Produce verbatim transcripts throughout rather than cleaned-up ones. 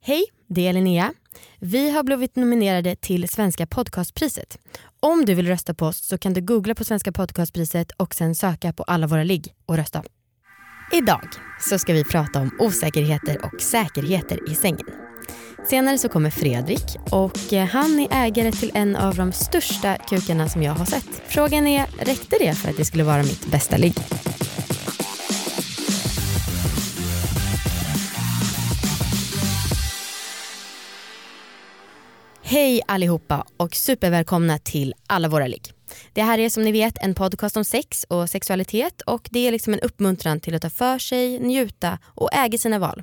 Hej, det är Linnea. Vi har blivit nominerade till Svenska podcastpriset. Om du vill rösta på oss så kan du googla på Svenska podcastpriset och sen söka på alla våra ligg och rösta. Idag så ska vi prata om osäkerheter och säkerheter i sängen. Senare så kommer Fredrik och han är ägare till en av de största kukarna som jag har sett. Frågan är, räckte det för att det skulle vara mitt bästa ligg? Hej allihopa och supervälkomna till alla våra ligg. Det här är som ni vet en podcast om sex och sexualitet och det är liksom en uppmuntran till att ta för sig, njuta och äga sina val.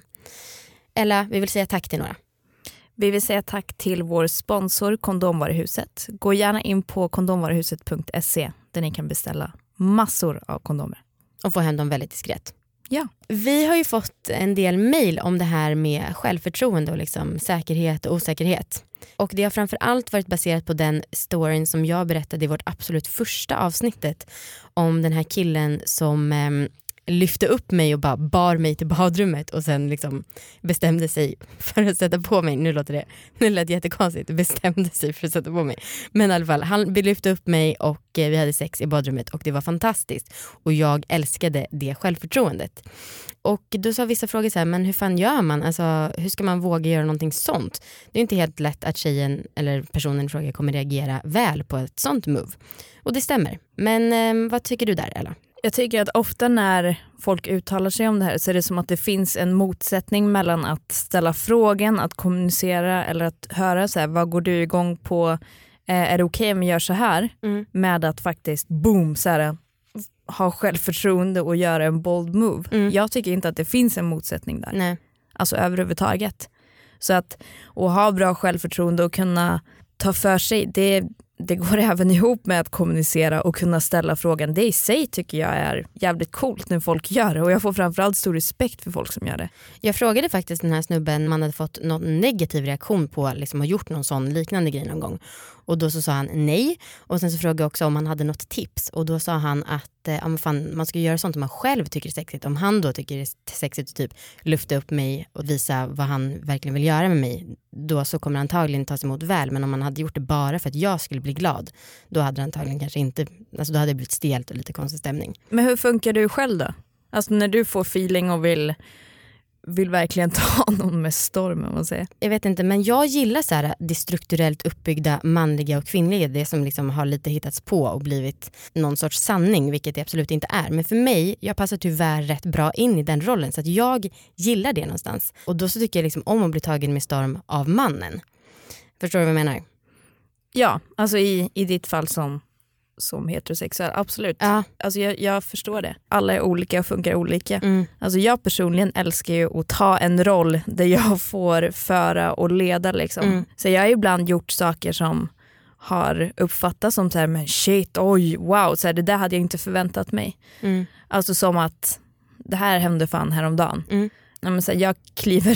Eller vi vill säga tack till några. Vi vill säga tack till vår sponsor Kondomvaruhuset. Gå gärna in på kondomvaruhuset punkt se där ni kan beställa massor av kondomer. Och få hem dem väldigt diskret. Ja. Vi har ju fått en del mejl om det här med självförtroende och liksom säkerhet och osäkerhet. Och det har framförallt varit baserat på den storyn som jag berättade i vårt absolut första avsnittet om den här killen som eh, lyfte upp mig och bara bar mig till badrummet och sen liksom bestämde sig för att sätta på mig. Nu låter det, nu lät det jättekonstigt, bestämde sig för att sätta på mig. Men i alla fall, han lyfte upp mig och eh, vi hade sex i badrummet och det var fantastiskt. Och jag älskade det självförtroendet. Och då sa vissa frågor så här, men hur fan gör man? Alltså, hur ska man våga göra någonting sånt? Det är inte helt lätt att tjejen eller personen i fråga kommer reagera väl på ett sånt move. Och det stämmer. Men eh, vad tycker du där, Ella? Jag tycker att ofta när folk uttalar sig om det här så är det som att det finns en motsättning mellan att ställa frågan, att kommunicera eller att höra så här, vad går du igång på? Eh, är det okej om jag gör så här? Mm. Med att faktiskt, boom, så här, ha självförtroende och göra en bold move. Mm. Jag tycker inte att det finns en motsättning där. Nej. Alltså överhuvudtaget. Så att, att ha bra självförtroende och kunna ta för sig, det, det går även ihop med att kommunicera och kunna ställa frågan. Det i sig tycker jag är jävligt coolt när folk gör det. Och jag får framförallt stor respekt för folk som gör det. Jag frågade faktiskt den här snubben, man hade fått någon negativ reaktion på liksom, att ha gjort någon sån liknande grej någon gång. Och då så sa han nej. Och sen så frågade jag också om han hade något tips. Och då sa han att eh, fan, man ska göra sånt som man själv tycker är sexigt. Om han då tycker det är sexigt att typ lyfta upp mig och visa vad han verkligen vill göra med mig, då så kommer han antagligen tas emot väl. Men om man hade gjort det bara för att jag skulle bli glad, då hade det antagligen kanske inte, alltså då hade det blivit stelt och lite konstig stämning. Men hur funkar du själv då? Alltså när du får feeling och vill... vill verkligen ta någon med storm, om man säger. Jag vet inte, men jag gillar så här det strukturellt uppbyggda manliga och kvinnliga, det som liksom har lite hittats på och blivit någon sorts sanning, vilket det absolut inte är. Men för mig, jag passar tyvärr rätt bra in i den rollen, så att jag gillar det någonstans. Och då så tycker jag liksom om att bli tagen med storm av mannen. Förstår du vad jag menar? Ja, alltså i, i ditt fall som som heterosexuell, absolut. Ja. Alltså jag, jag förstår det. Alla är olika och funkar olika. Mm. Alltså jag personligen älskar ju att ta en roll där jag får föra och leda liksom. Mm. Så jag har ibland gjort saker som har uppfattats som så här, men shit, oj, wow, så här, det där hade jag inte förväntat mig. Mm. Alltså som att det här hände fan häromdagen. Mm. Ja, men så här, jag kliver,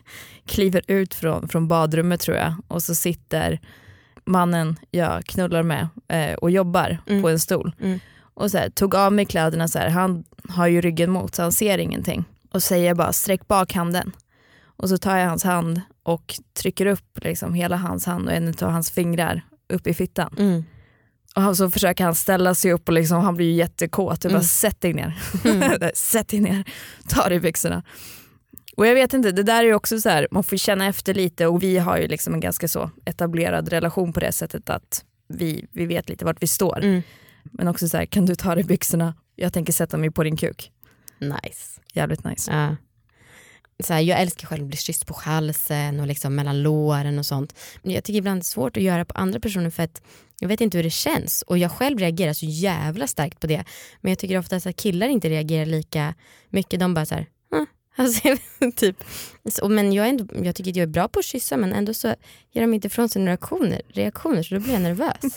kliver ut från, från badrummet tror jag, och så sitter mannen jag knullar med eh, och jobbar mm. på en stol. Mm. Och så här, tog av mig kläderna så här, han har ju ryggen mot så han ser ingenting. Och säger bara, sträck bak handen. Och så tar jag hans hand och trycker upp liksom hela hans hand och en av hans fingrar upp i fittan. Mm. Och så försöker han ställa sig upp och liksom, han blir ju jättekåt. Jag bara, mm. sätt dig ner. Mm. Sätt dig ner. Ta dig i byxorna. Och jag vet inte, det där är ju också så här, man får känna efter lite, och vi har ju liksom en ganska så etablerad relation på det sättet att vi, vi vet lite vart vi står. Mm. Men också så här, kan du ta dig i byxorna? Jag tänker sätta mig på din kuk. Nice. Jävligt nice. Ja. Så här, jag älskar själv att bli kysst på halsen och liksom mellan låren och sånt. Men jag tycker ibland det är svårt att göra på andra personer för att jag vet inte hur det känns. Och jag själv reagerar så jävla starkt på det. Men jag tycker ofta att killar inte reagerar lika mycket. De bara så här, alltså, typ. Så, men jag, är ändå, jag tycker att jag är bra på att kyssa, men ändå så ger de inte från sig några reaktioner, reaktioner så då blir jag nervös.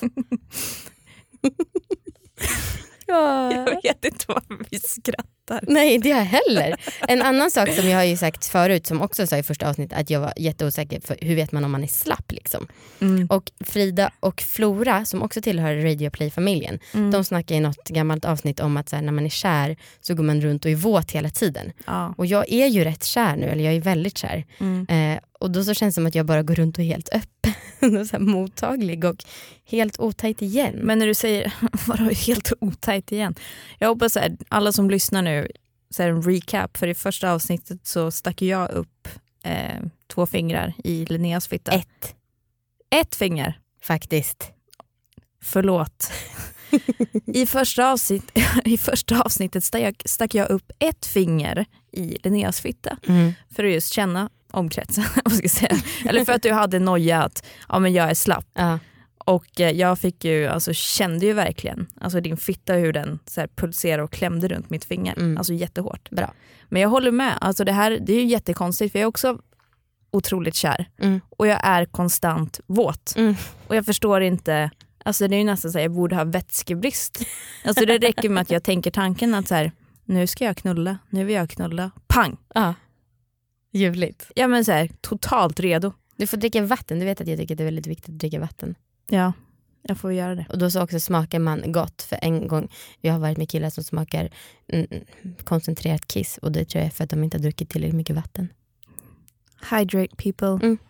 Ja. Jag vet inte varför vi skrattar. Nej, det är heller. En annan sak som jag har ju sagt förut, som också sa i första avsnittet, att jag var jätteosäker för hur vet man om man är slapp liksom. Mm. Och Frida och Flora, som också tillhör Radio Play-familjen, mm. de snackar i något gammalt avsnitt om att så här, när man är kär så går man runt och är våt hela tiden. Ja. Och jag är ju rätt kär nu, eller jag är väldigt kär. Mm. Eh, Och då så känns det som att jag bara går runt och är helt öppen och så här mottaglig och helt otajt igen. Men när du säger, vadå helt otajt igen? Jag hoppas att alla som lyssnar nu, så här en recap, för i första avsnittet så stack jag upp eh, två fingrar i Linneas fitta. Ett. Ett finger. Faktiskt. Förlåt. I, första avsnitt, I första avsnittet stack jag, stack jag upp ett finger i Linneas fitta. Mm. För att just känna omkretsen. Vad ska jag säga. Eller för att du hade noja att ja, men jag är slapp. Ja. Och eh, jag fick ju, alltså, kände ju verkligen alltså din fitta, hur den så här, pulserade och klämde runt mitt finger. Mm. Alltså jättehårt. Bra. Men jag håller med. Alltså, det här det är ju jättekonstigt, för jag är också otroligt kär. Mm. Och jag är konstant våt. Mm. Och jag förstår inte. Alltså det är ju nästan så att jag borde ha vätskebrist. Alltså det räcker med att jag tänker tanken att så här, nu ska jag knulla, nu vill jag knulla. Pang! Ja, ljuvligt. Ja men så här, totalt redo. Du får dricka vatten, du vet att jag tycker att det är väldigt viktigt att dricka vatten. Ja, jag får göra det. Och då så också smakar man gott. För en gång, jag har varit med killar som smakar mm, koncentrerat kiss. Och det tror jag är för att de inte har druckit tillräckligt mycket vatten. Hydrate people. Mm.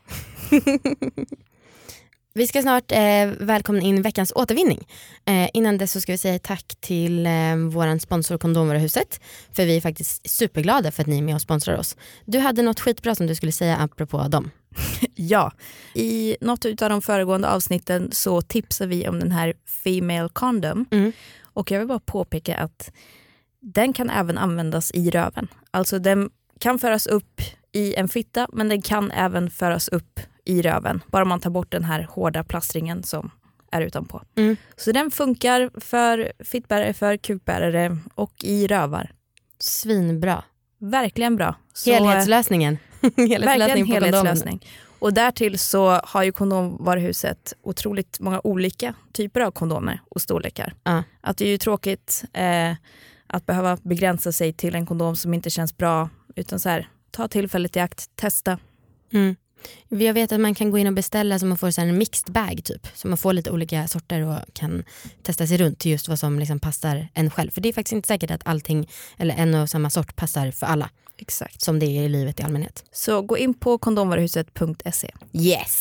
Vi ska snart eh, välkomna in veckans återvinning. Eh, innan det så ska vi säga tack till eh, våran sponsor Kondomvaruhuset. För vi är faktiskt superglada för att ni är med och sponsrar oss. Du hade något skitbra som du skulle säga apropå dem. Ja, i något av de föregående avsnitten så tipsar vi om den här Female Condom. Mm. Och jag vill bara påpeka att den kan även användas i röven. Alltså den kan föras upp i en fitta, men den kan även föras upp i röven. Bara man tar bort den här hårda plastringen som är utanpå. Mm. Så den funkar för fittbärare, för kukbärare och i rövar. Svinbra. Verkligen bra. Så, helhetslösningen. Verkligen helhetslösning. Och därtill så har ju Kondomvaruhuset otroligt många olika typer av kondomer och storlekar. Uh. Att det är ju tråkigt eh, att behöva begränsa sig till en kondom som inte känns bra. Utan så här, ta tillfället i akt, testa. Mm. Jag vet att man kan gå in och beställa så man får så här en mixed bag typ. Så man får lite olika sorter och kan testa sig runt till just vad som liksom passar en själv. För det är faktiskt inte säkert att allting eller en och samma sort passar för alla. Exakt. Som det är i livet i allmänhet. Så gå in på kondomvaruhuset punkt se. Yes!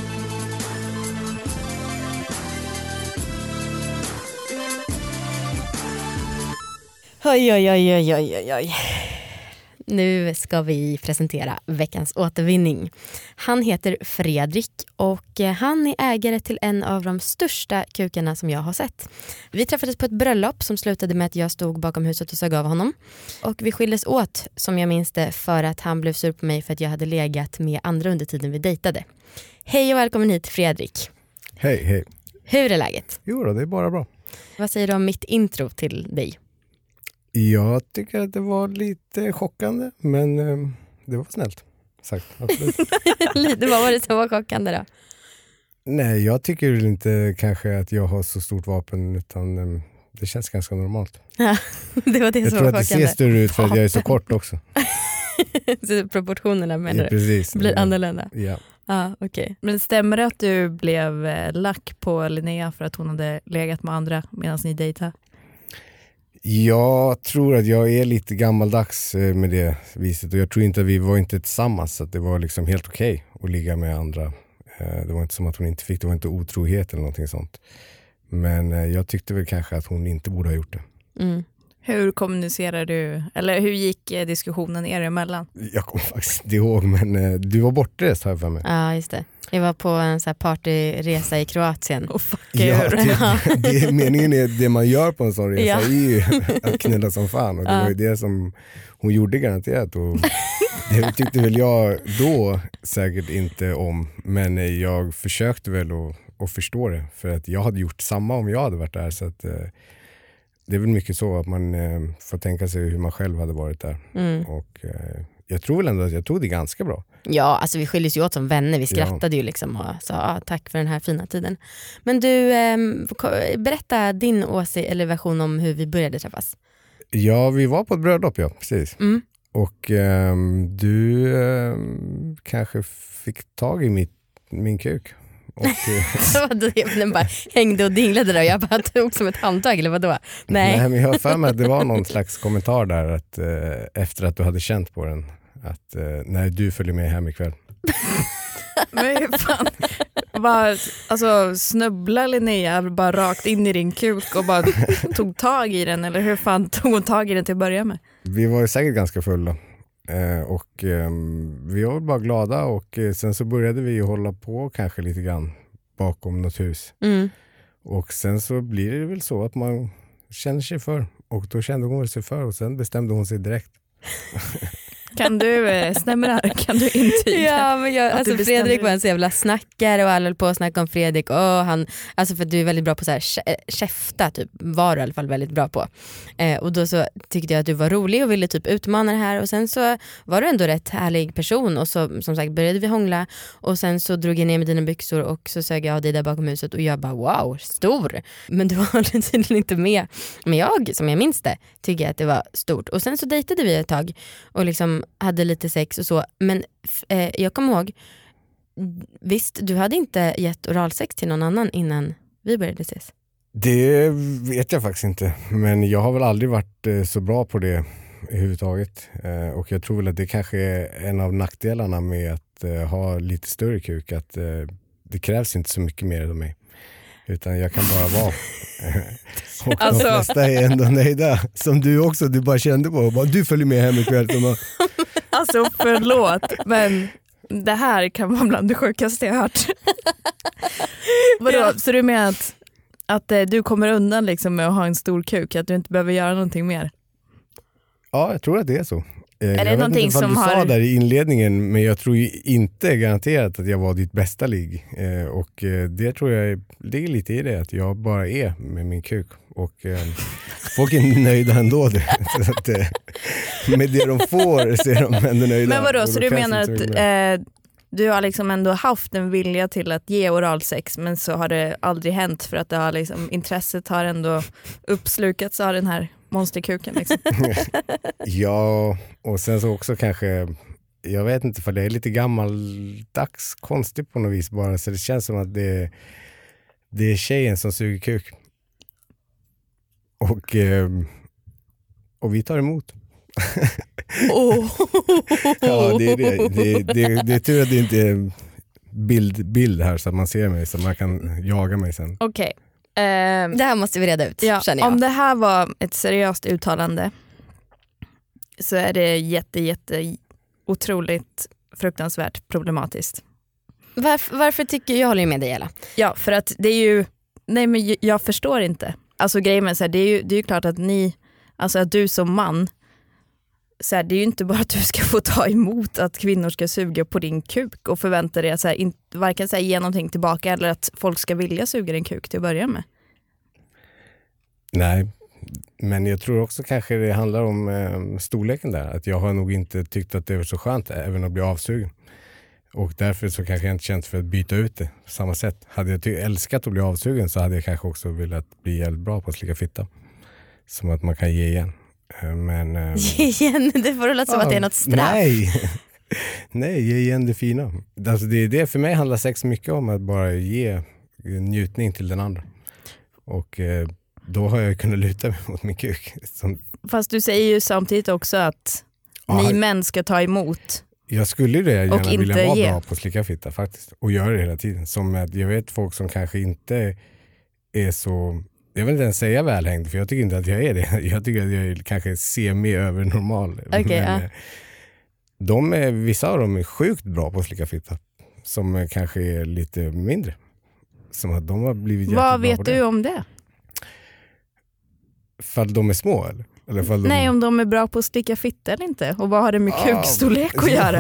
Oj, oj, oj, oj, oj, oj. Nu ska vi presentera veckans återvinning. Han heter Fredrik och han är ägare till en av de största kukarna som jag har sett. Vi träffades på ett bröllop som slutade med att jag stod bakom huset och sög av honom. Och vi skildes åt, som jag minns det, för att han blev sur på mig för att jag hade legat med andra under tiden vi dejtade. Hej och välkommen hit Fredrik. Hej, hej. Hur är läget? Jo då, det är bara bra. Vad säger du om mitt intro till dig? Jag tycker att det var lite chockande, men eh, det var snällt sagt, absolut. Lite, vad var det som var chockande då? Nej, jag tycker inte kanske att jag har så stort vapen, utan eh, det känns ganska normalt. Ja, det var det jag som tror var att det chockande. ser större ut för att jag är så kort också. Så proportionerna menar ja, precis. du? Blir ja. annorlunda? Ja. Ah, okay. Men stämmer det att du blev eh, lack på Linnea för att hon hade legat med andra medan ni dejtade? Jag tror att jag är lite gammaldags med det viset, och jag tror inte att vi var inte tillsammans, så att det var liksom helt okej okay att ligga med andra. Det var inte som att hon inte fick, det var inte otrohet eller någonting sånt. Men jag tyckte väl kanske att hon inte borde ha gjort det. Mm. Hur kommunicerar du, eller hur gick diskussionen er emellan? Jag kommer faktiskt inte ihåg, men du var bortrest här för mig. Ja, just det. Jag var på en så här partyresa i Kroatien. Oh, fuck ja, det, det, meningen är det man gör på en sån resa, ja. är ju att knulla som fan. Och det ja. var ju det som hon gjorde garanterat. Och det tyckte väl jag då säkert inte om. Men jag försökte väl att, att förstå det. För att jag hade gjort samma om jag hade varit där. Så att, det är väl mycket så att man får tänka sig hur man själv hade varit där. Mm. Och jag tror väl ändå att jag tog det ganska bra. Ja, alltså vi skildes ju åt som vänner. Vi skrattade ja. ju liksom och sa ah, tack för den här fina tiden. Men du, eh, berätta din åsikt eller version om hur vi började träffas. Ja, vi var på ett bröllop, ja, precis. Mm. Och eh, du eh, kanske fick tag i mitt, min kuk. Och, den bara hängde och dinglade där och jag bara tog som ett handtag eller vadå? Nej. Nej, men jag har för mig att det var någon slags kommentar där att, eh, efter att du hade känt på den att eh, när du följer med hem ikväll. Men hur fan, bara, alltså snubbla Linnea bara rakt in i din kuk och bara tog tag i den, eller hur fan tog hon tag i den till att börja med? Vi var ju säkert ganska fulla eh, och eh, vi var bara glada och eh, sen så började vi hålla på kanske lite grann bakom något hus. Mm. Och sen så blir det väl så att man känner sig för, och då kände hon sig för och sen bestämde hon sig direkt. Kan du, stämmer det här? Kan du intyga? Ja, men jag, alltså Fredrik var en så jävla snackare och alla höll på att snacka om Fredrik. Och han, alltså för du är väldigt bra på så här käfta, typ, var du i alla fall väldigt bra på. Eh, och då så tyckte jag att du var rolig och ville typ utmana det här. Och sen så var du ändå rätt härlig person. Och så som sagt började vi hångla. Och sen så drog jag ner med dina byxor och så sög jag dig där bakom huset. Och jag bara wow, stor. Men du var tydligen inte med. Men jag, som jag minns det, tycker att det var stort. Och sen så dejtade vi ett tag. Och liksom hade lite sex och så, men eh, jag kommer ihåg, visst, du hade inte gett oralsex till någon annan innan vi började ses? Det vet jag faktiskt inte, men jag har väl aldrig varit eh, så bra på det överhuvudtaget, eh, och jag tror väl att det kanske är en av nackdelarna med att eh, ha lite större kuk, att eh, det krävs inte så mycket mer av mig. Utan jag kan bara vara. Och alltså... de flesta är ändå nöjda. Som du också, du bara kände på. Bara, du följer med hem ikväll. Alltså förlåt, men det här kan vara bland det sjukaste jag hört. Vadå? Ja. Så du menar att, att du kommer undan liksom med att ha en stor kuk? Att du inte behöver göra någonting mer? Ja, jag tror att det är så. Är jag det vet någonting inte vad som du har... sa där i inledningen, men jag tror ju inte garanterat att jag var ditt bästa ligg. Eh, och eh, det tror jag ligger lite i det, att jag bara är med min kuk. Och eh, folk är nöjda ändå. Så att, eh, med det de får så är de ändå nöjda. Men vadå, så du menar att eh, du har liksom ändå haft en vilja till att ge oralsex, men så har det aldrig hänt för att det har liksom, intresset har ändå uppslukats av den här monsterkuken liksom. Ja, och sen så också kanske, jag vet inte, för det är lite gammaldags konstigt på något vis bara, så det känns som att det, det är tjejen som suger kuk. Och, och vi tar emot. Oh. Ja, det är det. Det, det, det är tur att det inte är bild, bild här så att man ser mig, så man kan jaga mig sen. Okej. Okay. Um, det här måste vi reda ut, ja, känner jag. Om det här var ett seriöst uttalande så är det jätte, jätte otroligt fruktansvärt problematiskt. Varför, varför tycker jag, jag håller med dig, Ella? Ja, för att det är ju, nej men jag förstår inte. Alltså grejen med så här, det är ju, det är ju klart att ni, alltså att du som man, så här, det är ju inte bara att du ska få ta emot att kvinnor ska suga på din kuk och förvänta dig att så här, in, varken så här, ge någonting tillbaka eller att folk ska vilja suga din kuk till att börja med. Nej, men jag tror också kanske det handlar om eh, storleken där. Att jag har nog inte tyckt att det var så skönt även att bli avsugen. Och därför så kanske jag inte känt för att byta ut det på samma sätt. Hade jag ty- älskat att bli avsugen så hade jag kanske också velat bli jävligt bra på att slicka fitta. Som att man kan ge igen. Men, ähm, ge igen? Det får låta som ja, att det är något straff. Nej, nej, ge igen det fina. Alltså det, det för mig handlar sex mycket om att bara ge njutning till den andra. Och eh, då har jag kunnat luta mig mot min kuk. Som... Fast du säger ju samtidigt också att ja, ni män ska ta emot. Jag skulle det gärna och vilja vara ge. bra på att slicka fitta faktiskt. Och göra det hela tiden. Som att jag vet folk som kanske inte är så... Jag vill inte ens säga välhängd, för jag tycker inte att jag är det. Jag tycker att jag är kanske semi över normal. Okay, men, ja. de är, vissa av dem är sjukt bra på att slicka fitta. Som kanske är lite mindre. Som att de har blivit jättebra. Vad vet på du det. om det? För de är små eller? eller för de... Nej, om de är bra på att slicka fitta eller inte. Och vad har det med ah, kukstorlek att göra?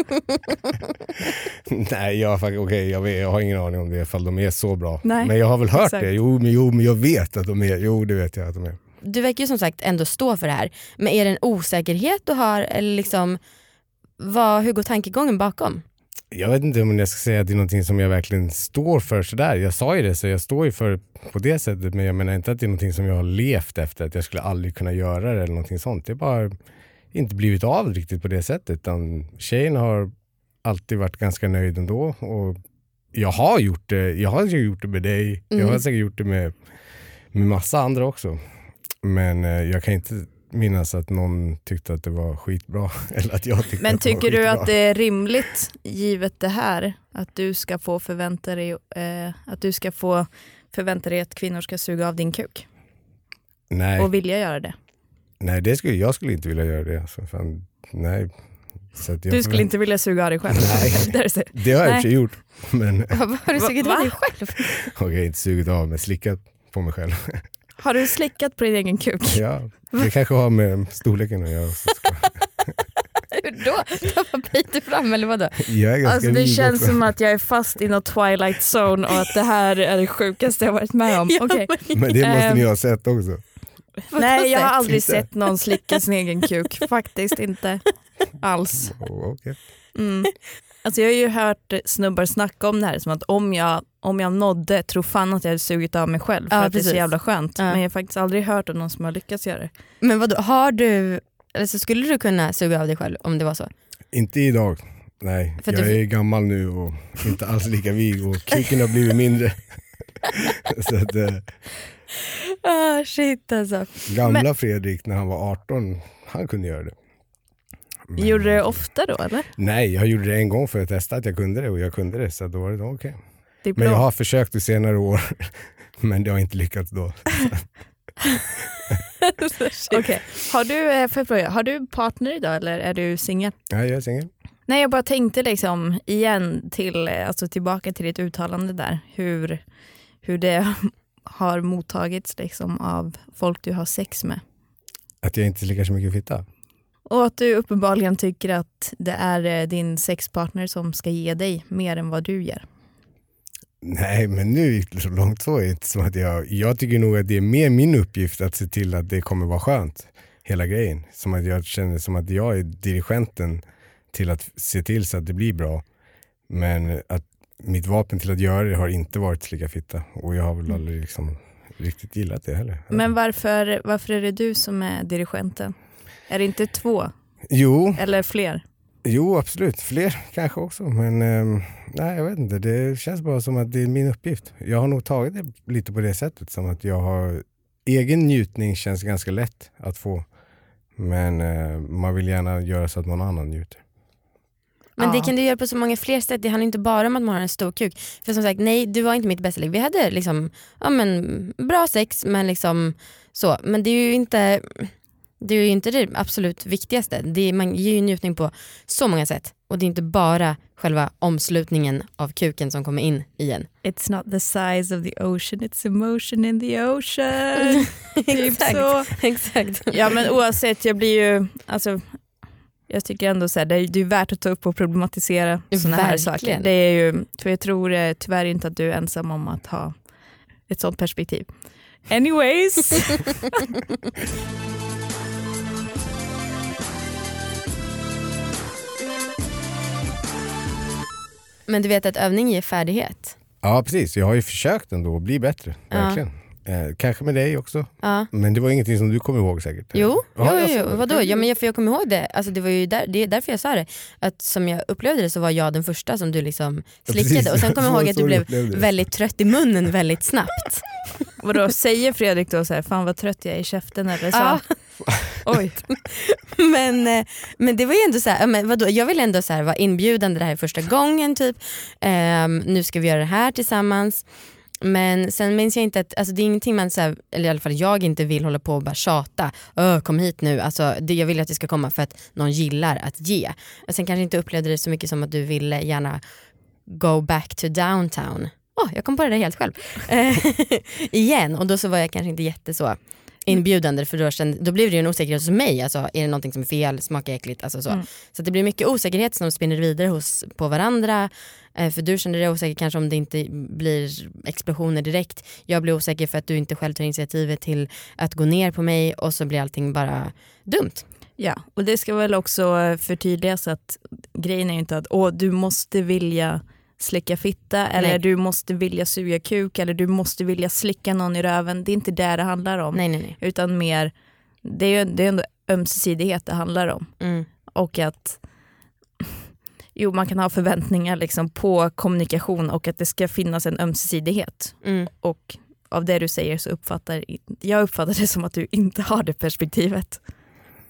Nej, jag, okay, jag, vet, jag har ingen aning om det ifall de är så bra. Nej, men jag har väl hört exakt. det. Jo men, jo, men jag vet att de är. Jo, det vet jag att de är. Du verkar ju som sagt ändå stå för det här. Men är det en osäkerhet du har? Eller liksom, vad, hur går tankegången bakom? Jag vet inte om jag ska säga att det är någonting som jag verkligen står för sådär. Jag sa ju det, så jag står ju för på det sättet. Men jag menar inte att det är någonting som jag har levt efter. Att jag skulle aldrig kunna göra det eller någonting sånt. Det är bara inte blivit av riktigt på det sättet. Utan tjejen har alltid varit ganska nöjd ändå. Och jag har gjort det. Jag har säkert gjort det med dig. Mm. Jag har säkert gjort det med, med massa andra också. Men jag kan inte minnas att någon tyckte att det var skitbra. Eller att jag tyckte Men att det var tycker du skitbra. att det är rimligt, givet det här, att du ska få förvänta dig, eh, att du ska få förvänta dig att kvinnor ska suga av din kuk? Nej. Och vilja göra det? Nej, det skulle, jag skulle inte vilja göra det. Alltså, fan, nej. Så att jag Du skulle inte vilja suga av dig själv? Nej, det har jag inte gjort. Men Vad har du sugit av dig själv? okej, okay, inte sugit av men slickat på mig själv. Har du slickat på din egen kuk? Ja, det kanske har med storleken att göra. Hur då? Tappa biter fram eller vadå? Jag är ganska Alltså det vig känns också. som att jag är fast i något Twilight Zone och att det här är det sjukaste jag varit med om. Ja, Okej. Men det måste ni Ehm, ha sett också. Nej, jag har aldrig Inte. sett någon slicka sin egen kuk. Faktiskt inte alls. Oh, okay. Mm. Alltså jag har ju hört snubbar snacka om det här som att om jag, om jag nådde, tror fan att jag hade sugit av mig själv för Ja, att det är precis. så jävla skönt. Ja. Men jag har faktiskt aldrig hört om någon som har lyckats göra det. Men vadå, har du, eller så skulle du kunna suga av dig själv om det var så? Inte idag. Nej, För jag du- är gammal nu och inte alls lika vig och kuken har blivit mindre. Så att, eh, Ah shit alltså. gamla Men- Fredrik när han var arton, han kunde göra det. Men- Gjorde du det ofta då eller? Nej, jag gjorde det en gång för att testa att jag kunde det och jag kunde det, så då var det okej. Okay. Det är Men jag bra. har försökt i senare år, men det har inte lyckats då. Okej. Har du, eh, får jag fråga, har du partner idag eller är du singel? Nej, jag är singel. Nej, jag bara tänkte liksom igen till, eh, alltså tillbaka till ditt uttalande där. Hur, hur det har mottagits liksom av folk du har sex med. Att jag inte slickar så mycket fitta. Och att du uppenbarligen tycker att det är eh, din sexpartner som ska ge dig mer än vad du ger. Nej, men nu gick det så långt så. Är det inte som att jag, jag tycker nog att det är mer min uppgift att se till att det kommer vara skönt. Hela grejen. Som att jag känner som att jag är dirigenten till att se till så att det blir bra. Men att mitt vapen till att göra det har inte varit slicka fitta. Och jag har väl aldrig liksom riktigt gillat det heller. Men varför, varför är det du som är dirigenten? Är det inte två Jo, eller fler? jo, absolut. Fler kanske också. Men eh, nej, jag vet inte. Det känns bara som att det är min uppgift. Jag har nog tagit det lite på det sättet. Som att jag har... Egen njutning känns ganska lätt att få. Men eh, man vill gärna göra så att någon annan njuter. Men Ja. det kan du göra på så många fler sätt. Det handlar inte bara om att man har en stor kuk. För som sagt, nej, du var inte mitt bästa liv. Vi hade liksom, ja men bra sex, men liksom så. Men det är ju inte, det är ju inte det absolut viktigaste. Det är, man ger ju njutning på så många sätt. Och det är inte bara själva omslutningen av kuken som kommer in igen. It's not the size of the ocean, it's emotion in the ocean. Typ Exakt. så. Exakt. Ja, men oavsett, jag blir ju, alltså, jag tycker ändå så här, det är, det är värt att ta upp och problematisera såna här Verkligen. saker. Det är ju, för jag tror eh, tyvärr inte att du är ensam om att ha ett sånt perspektiv. Anyways. Men du vet att övning ger färdighet. Ja, precis. Jag har ju försökt ändå att bli bättre. Ja. Verkligen. Eh, kanske med dig också. Ja. Men det var ingenting som du kommer ihåg säkert. Jo, Ja, jo, jag jo, sa- jo. Vadå? Ja, men jag, för jag kommer ihåg det. Alltså, det var ju där, det är därför jag sa det. Att som jag upplevde det så var jag den första som du liksom Ja, slickade. precis. Och sen kommer jag Så- ihåg att så du blev upplevde det. väldigt trött i munnen väldigt snabbt. Vadå, säger Fredrik då så här, fan vad trött jag är i käften eller så? Ja. Oj. Men, eh, men det var ju ändå så här, ja, men vadå? Jag vill ändå så här vara inbjudande, det här är första gången typ. Ehm, nu ska vi göra det här tillsammans. Men sen minns jag inte att, alltså det är ingenting man så här, eller i alla fall jag inte vill hålla på och bara tjata. Öh, kom hit nu. Alltså, det, jag vill att det ska komma för att någon gillar att ge. Och sen kanske inte upplevde det så mycket som att du ville gärna go back to downtown. Åh, jag kom på det där helt själv. Eh, Igen, och då så var jag kanske inte jätte så inbjudande, för då, kände, då blev det ju en osäkerhet hos mig. Alltså, är det någonting som är fel, smakar äckligt, alltså så. Mm. Så det blir mycket osäkerhet som spinner vidare hos, på varandra. Eh, för du känner dig osäker kanske om det inte blir explosioner direkt. Jag blir osäker för att du inte själv tar initiativet till att gå ner på mig, och så blir allting bara dumt. Ja, och det ska väl också förtydligas att grejen är ju inte att åh, du måste vilja slicka fitta eller Nej. du måste vilja suga kuk eller du måste vilja slicka någon i röven. Det är inte det det handlar om. Nej, nej, nej. Utan mer, det är ju det är ändå ömsesidighet det handlar om. Mm. Och att jo, man kan ha förväntningar liksom på kommunikation och att det ska finnas en ömsesidighet. Mm. Och av det du säger så uppfattar jag uppfattar det som att du inte har det perspektivet.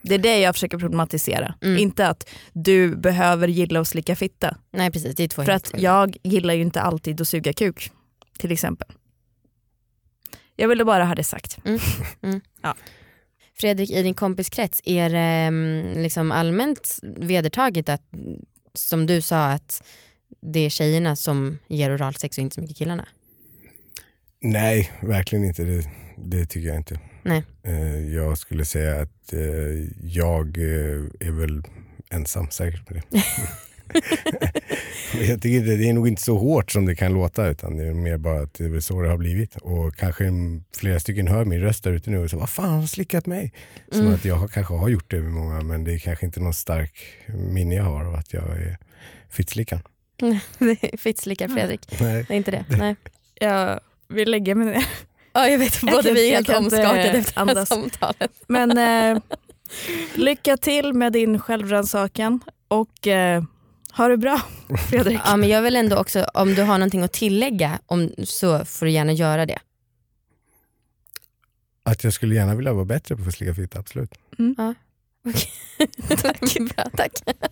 Det är det jag försöker problematisera. Mm. Inte att du behöver gilla att slicka fitta. Nej precis, det är två För helt att skilda. jag gillar ju inte alltid att suga kuk. Till exempel. Jag ville bara ha det sagt. Mm. Mm. Ja. Fredrik, i din kompiskrets, är det liksom allmänt vedertaget att, som du sa, att det är tjejerna som ger oralsex och inte så mycket killarna? Nej, verkligen inte. Det, det tycker jag inte. Nej. Jag skulle säga att jag är väl ensam säkert med det. Jag tycker det, det är nog inte så hårt som det kan låta, utan det är mer bara att det är så det har blivit. Och kanske flera stycken hör min röst där ute nu och så, vad fan har slickat mig? Som mm. att jag har, kanske har gjort det med många, men det är kanske inte någon stark minne jag har av att jag är fittslickan. Fittslickar Fredrik. Nej. Det är inte det. Nej. Jag vill lägga mig ner. Ja, jag vet, både jag vi är helt helt omskakade efter andas. det här samtalet. Men eh, lycka till med din självrannsakan och eh, ha det bra, Fredrik. Ja, men jag vill ändå också, om du har någonting att tillägga om, så får du gärna göra det. Att jag skulle gärna vilja vara bättre på att slicka fitta, absolut. Mm. Ja. Okay. Tack, bra, tack.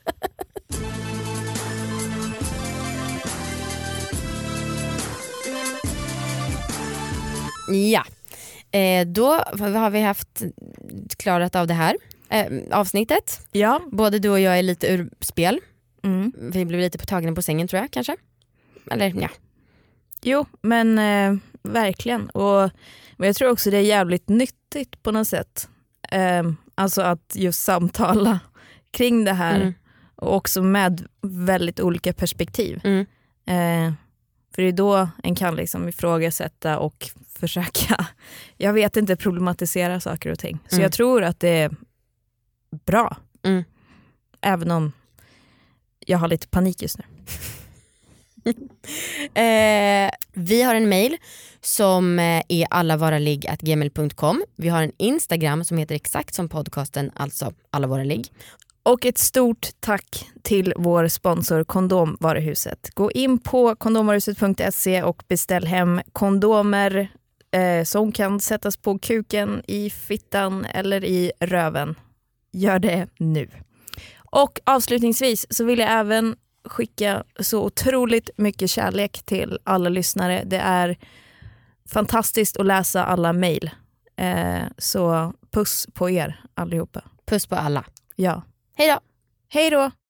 Ja, eh, då har vi haft klarat av det här eh, avsnittet. Ja. Både du och jag är lite ur spel. Mm. Vi blev lite på tagna på sängen, tror jag, kanske. Eller ja. Jo, men eh, verkligen. Och men jag tror också det är jävligt nyttigt på något sätt. Eh, alltså att just samtala kring det här. Mm. Och också med väldigt olika perspektiv. Mm. Eh, för det är då en kan liksom ifrågasätta och försöka, jag vet inte, problematisera saker och ting. Så mm. jag tror att det är bra. Mm. Även om jag har lite panik just nu. eh, vi har en mail som är allavaraligg at gmail punkt com. Vi har en Instagram som heter exakt som podcasten, alltså allavaraligg. Och ett stort tack till vår sponsor Kondomvaruhuset. Gå in på kondomvaruhuset punkt se och beställ hem kondomer eh, som kan sättas på kuken, i fittan eller i röven. Gör det nu. Och avslutningsvis så vill jag även skicka så otroligt mycket kärlek till alla lyssnare. Det är fantastiskt att läsa alla mejl. Eh, så puss på er allihopa. Puss på alla. Ja. Hej då! Hej då!